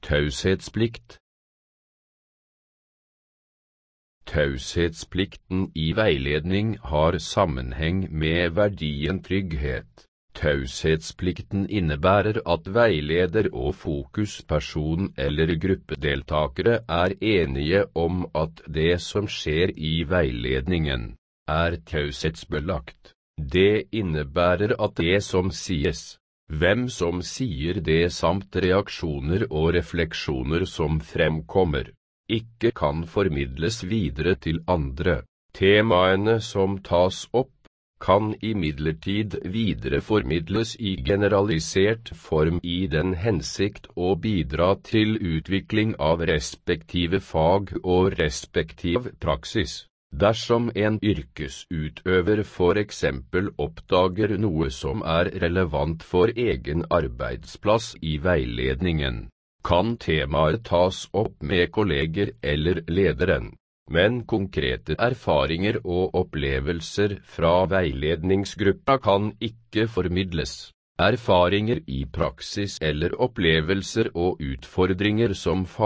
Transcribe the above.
Taushetsplikt. Taushetsplikten i veiledning har sammenheng med verdien trygghet. Taushetsplikten innebærer at veileder og fokusperson eller gruppedeltakere er enige om at det som skjer i veiledningen, er taushetsbelagt. Det innebærer at det som sies, hvem som sier det samt reaksjoner og refleksjoner som fremkommer, ikke kan formidles videre til andre. Temaene som tas opp, kan imidlertid videreformidles i generalisert form i den hensikt å bidra til utvikling av respektive fag og respektiv praksis. Dersom en yrkesutøver for eksempel oppdager noe som er relevant for egen arbeidsplass i veiledningen, kan temaet tas opp med kolleger eller lederen. Men konkrete erfaringer og opplevelser fra veiledningsgruppa kan ikke formidles. Erfaringer i praksis eller opplevelser og utfordringer som